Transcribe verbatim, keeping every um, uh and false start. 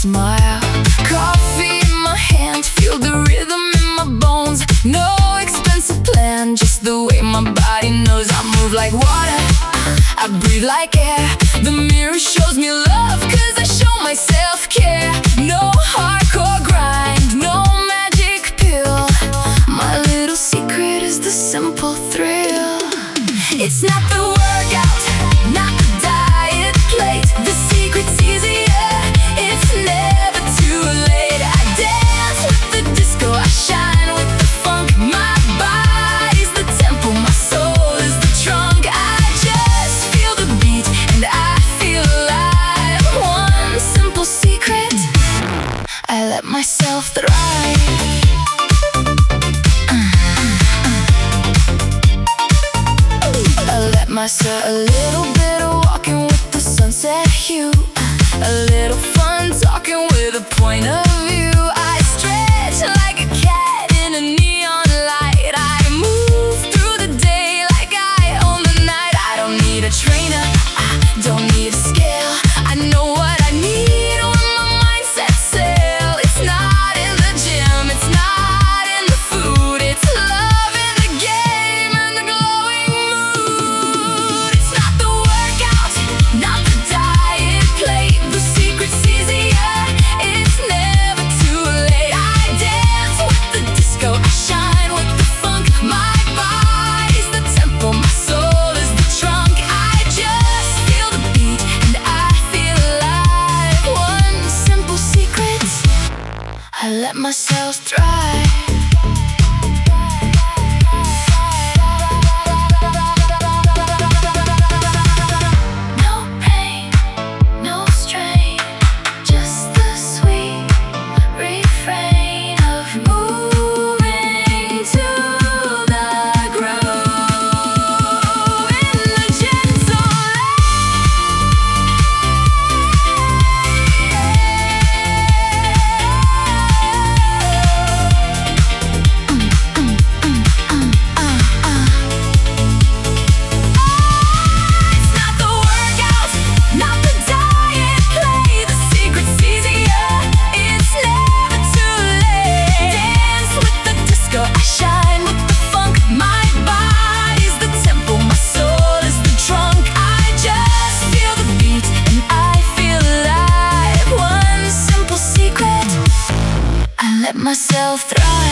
smile. Coffee in my hand, feel the rhythm in my bones. No expensive plan, just the way my body knows. I move like water, I breathe like air. The mirror shows me love, cause I show myself care. No hardcore grind, no magic pill. My little secret is the simple thrill. It's not the workout, not the diet plate. The secret's easier, it's never too late. I dance with the disco, I shine with the funk. My body's the temple, my soul is the trunk. I just feel the beat and I feel alive. One simple secret, I let myself thrive. Myself a little bit of walking with the sunset hue, a little fun talking with a point of view. I stretch like a cat in a neon light. I move through the day like I own the night. I don't need a trainer, I don't need a scale. I know what I need when my mind sets sail. It's not in the gym, it's not in the food. It's love in the game and the glowing mood. Not the diet plate, the secret's easier, it's never too late. I dance with the disco, I shine with the funk. My body's the temple, my soul is the trunk. I just feel the beat and I feel alive. One simple secret, I let myself thrive. Let myself thrive.